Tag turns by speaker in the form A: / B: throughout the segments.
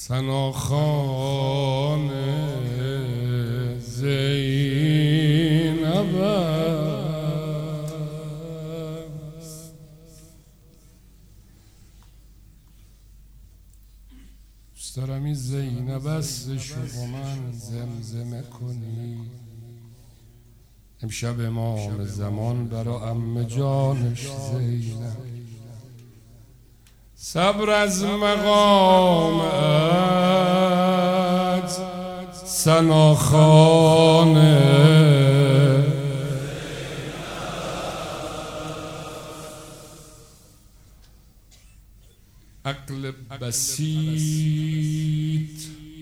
A: سناخان زینب است. دوست دارم این زینب است شو من زمزمه کنی. امشب امام زمان برا عمه جانش زینب. صبر از مقامت سناخانه عقل بسیط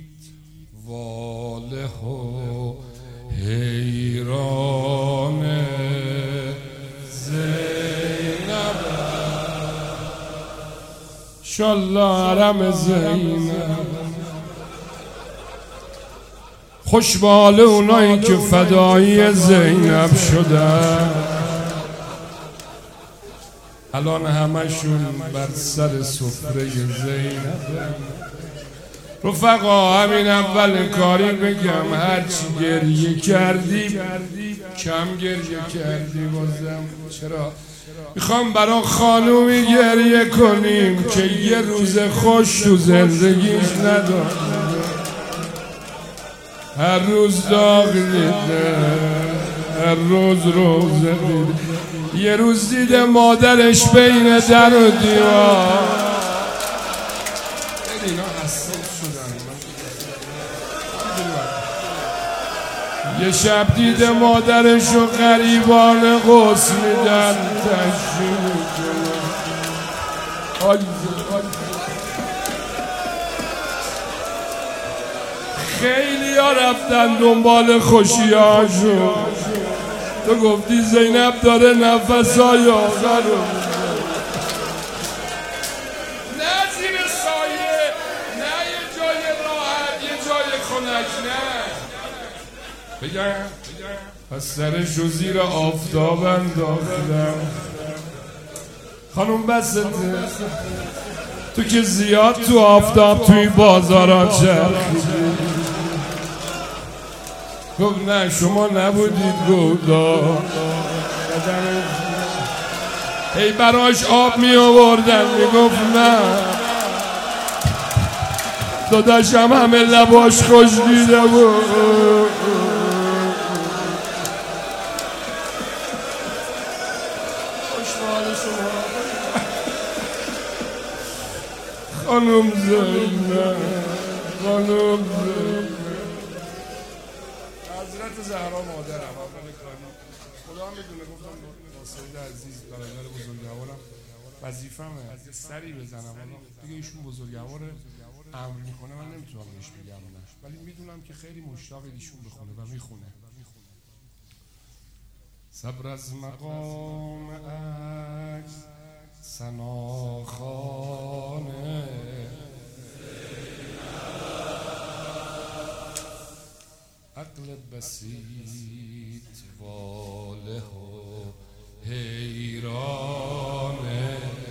A: واله و حیران زینب. انشالله حرم زینب خوش به حال اونایی که فدایی زینب شدن. الان همشون بر سر سفره زینب. رفقا همین اول کاری بگم هرچی گریه کردی کم گریه کردی بازم. چرا؟ میخوام برا خانومی گریه کنیم که یه روز خوش تو زندگیش نداره. هر روز داغ دیده، هر روز روزه دیده. یه روز دیده مادرش بین در و دیوار. اینا حساب شدن. یه شب دیده مادرش و غریبان غسل میدن تشریف کنن. خیلی ها رفتن دنبال خوشی هاشون. تو گفتی زینب داره نفس های آخر رو نه زیر سایه، نه یه جای راحت، یه جای خنک، نه بگم پس سرش رو زیر آفتاب انداختم. خانوم بسته تو که زیاد تو آفتاب توی بازاران چرخیدی. گفت نه شما نبودید. گودا ای براش آب می آوردن میگفت نه داداشم همه لباش خوش دیده بود. خانم زینب، خانم زینب، حضرت زهرا مادرم خدا هم میدونه. گفتم ناصری عزیز برادر بزرگوارم وظیفمه سری بزنم. دیگه ایشون بزرگواره امر میکنه من نمیتونم بهش بگم نه، ولی میدونم که خیلی مشتاق ایشون بخونه و میخونه. صبر از مقام عجز سناخانه عقل بسیط واله و حیرانه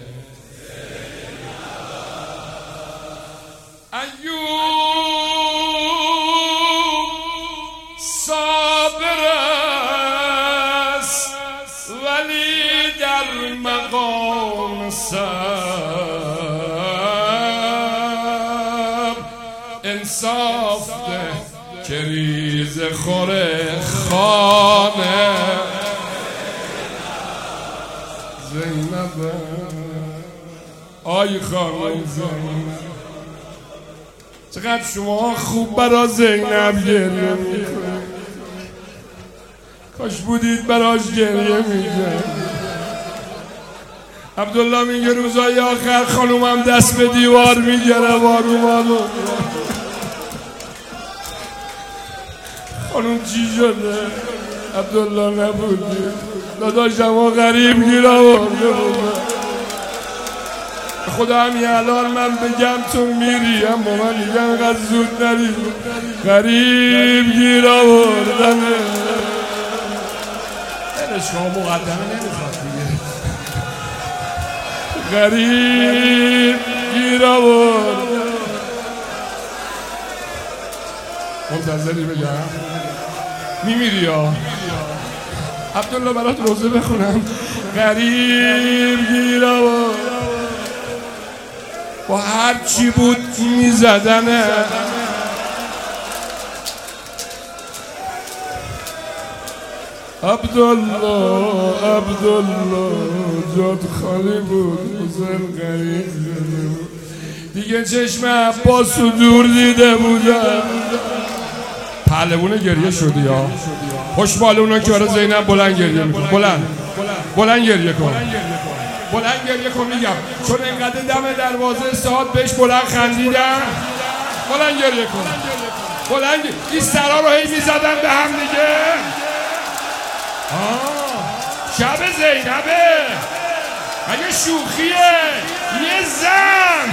A: ایوب صابر است ولی در مقام صبر انصاف ده که ریز خوره خانه زینب. آی خانم زینب چقدر شما خوب برا زینب گریه میکنید. کاش بودید براش گریه میکنید. عبدالله میگه روزای آخر خانومم دست به دیوار میگره وارومانو. خانوم چی شده؟ عبدالله نبودی داداشم ها غریب گیر آورده بود. خدا همین الان من بگم تو میری اما من میگم اینقدر زود نری. غریب گیر آوردنه. شما مقدمه نمیخواد دیگه. غریب گیر آورد منتظری بگم میمیری یا عبدالله برات روزه بخونم. غریب گیرم با هر چی بود میزدنه، عبدالله جاد خالی بود، حسین غریب دیگه چشم عباسو دور دیده بودم. پهلوونه گریه شدی یا خوشبال اونا که برای زینب بلند گریه میکن. بلند گریه کن، بلند گریه کن میگم، چون انقدر دم دروازه ساعت بهش بلند خندیدن. بلند گریه کن، بلند. این سرا رو هی میزدن به هم دیگه. شب زینبه اگه شوخیه یه زن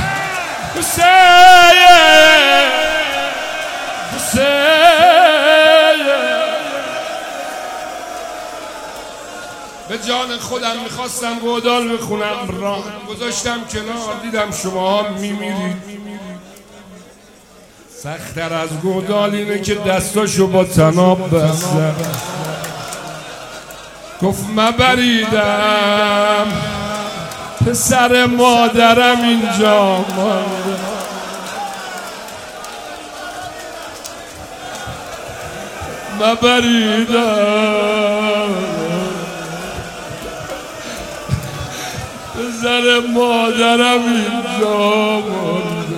A: به جان خودم میخواستم گودال بخونم، راه گذاشتم کنار، دیدم شما میمیرید. سخت‌تر از گودال اینه که دستاشو با طناب بسته. گفت مبریدم پسر مادرم اینجا مانده، مبریدم پسر مادرم اینجا مانده.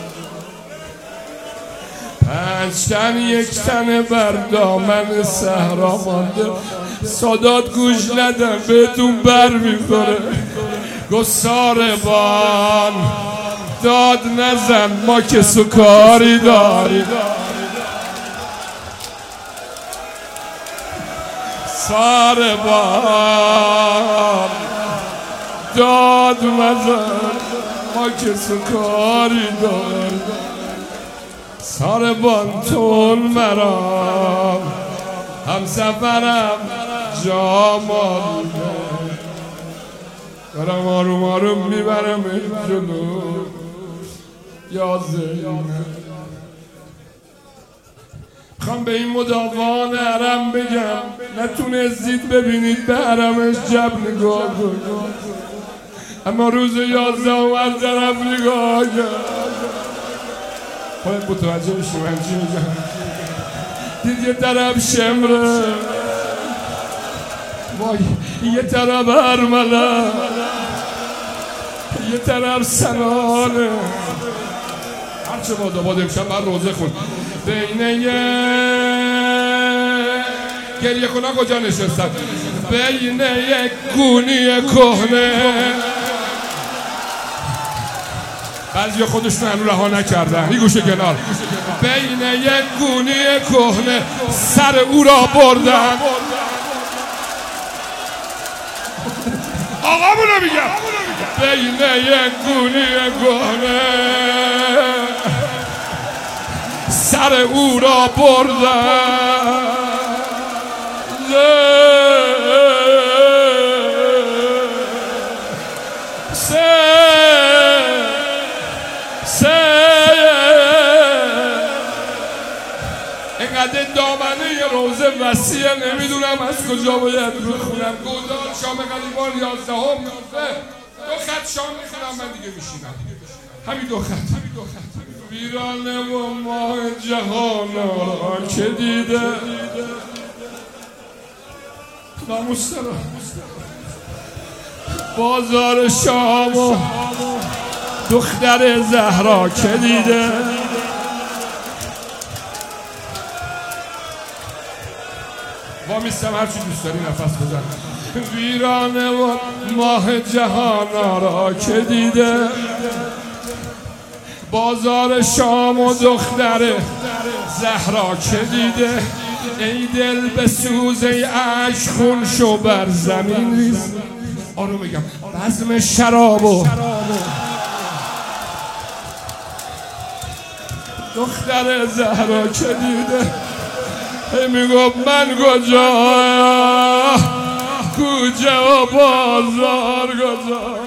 A: 5 تن 1 تن بر دامن صحرا مانده. سادات گوش ندن بهتون بر میخوره. گساربان داد نزن ما که سکاری داریم. ساربان داد نزن ما که سکاری داریم. ساربان تون مرا هم سفرم جا مانده. دارم آروم آروم میبرم جلو یا زینب. میخوام به این مداوان حرم بگم نتونستید ببینید به حرمش جب نگاه کن، اما روز 11 اومد طرف نگاه کرد. خودت متوجه بشی من چی میگم. دید یه طرف شمره، وای یه طرف ارمله، یه طرف سنانه. هرچه باز آباد امشب بر روزه خون. بین گریه کنه کجا نشستن؟ بین یک گونی کهنه. بعضی خودشون هنو رها نکردن. این گوشه کنار. بین یک گونی کهنه سر او را بردن. آقامونو میگم. بین یک گونی کهنه سر او را بردن. اینقدر دامنه یه روزه وسیعه نمیدونم از کجا باید بخونم. گودال شام قلیبان 11 دو خط شام میخونم من دیگه میشینم. همین 2 خط. ویرانه و ماه جهان را که دیده ناموس دارم. بازار شام و دختر زهرا که دیده. وامیستم هرچی دوست داری نفس بزن. ویرانه و ماه جهان را که دیده. بازار شام و دختر زهرا که دیده. ای دل به سوز ای عشق خون شو بر زمین ریز. آروم بگم بزم شراب و دختر زهرا که دیده. میگفت من کجا و بازار کجا.